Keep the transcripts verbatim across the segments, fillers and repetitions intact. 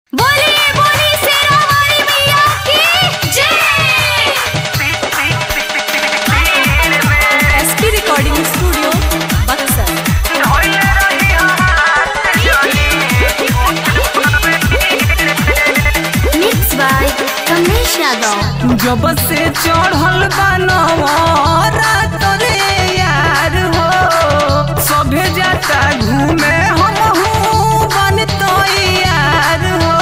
बोलिए बोलिए शेरा वाली मैया की जय। SP recording studio Buxar. Mix by Kamlesh Yadav. जब से चढ़ल बनवारात रे यार हो, सभे जाता घूमे हमहू बनतो यार हो।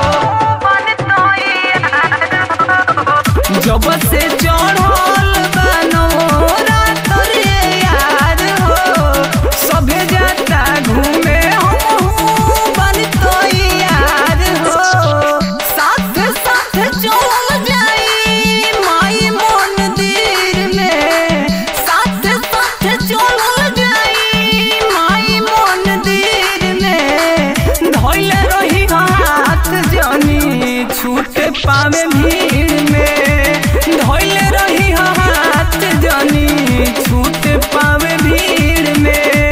जब से चढ़ल बनवारात रे यार हो, सभे जाता घूमे हमहू बनतो यार हो। साथ साथ चल जाई माई मंदिर में, साथ साथ चल जाई माई मंदिर में। धइल रही हाथ जनी छूट पावे भीड़ में, धइल रही हाथ जनी छूट पावे भीड़ में।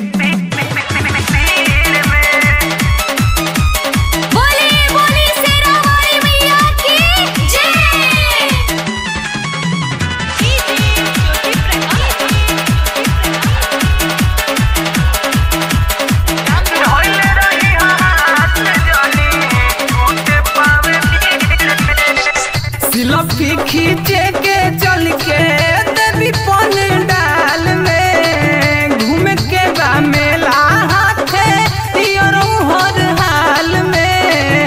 बोलिए बोलिए शेरा वाली मैया की जय। सिलफी खींचे के चल के देवी पन डाल में, घूम के बा मेला हाथे योरो हर हाल में।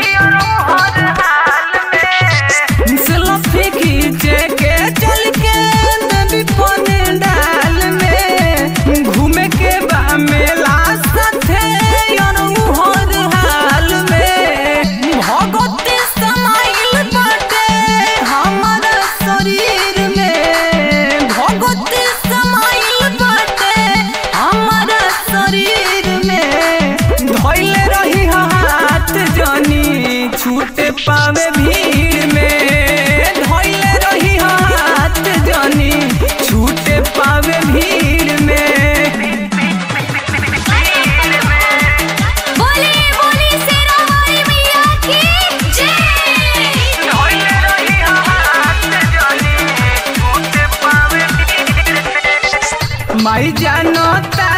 सिलफी खींचे के चल के देवी पन डाल में, घूम के बा मेला साथे योरो हर हाल में। भगवती समाइल बाटे हमारा शरीर में, भगवती समाइल बाटे हमारा शरीर में। धइल रही हाथ जनी छूट पावे भीड़ में, धइल रही हाथ जनी छूट पावे भीड़ में। बोलिए बोलिए शेरा वाली मैया की जय। माई जानो ता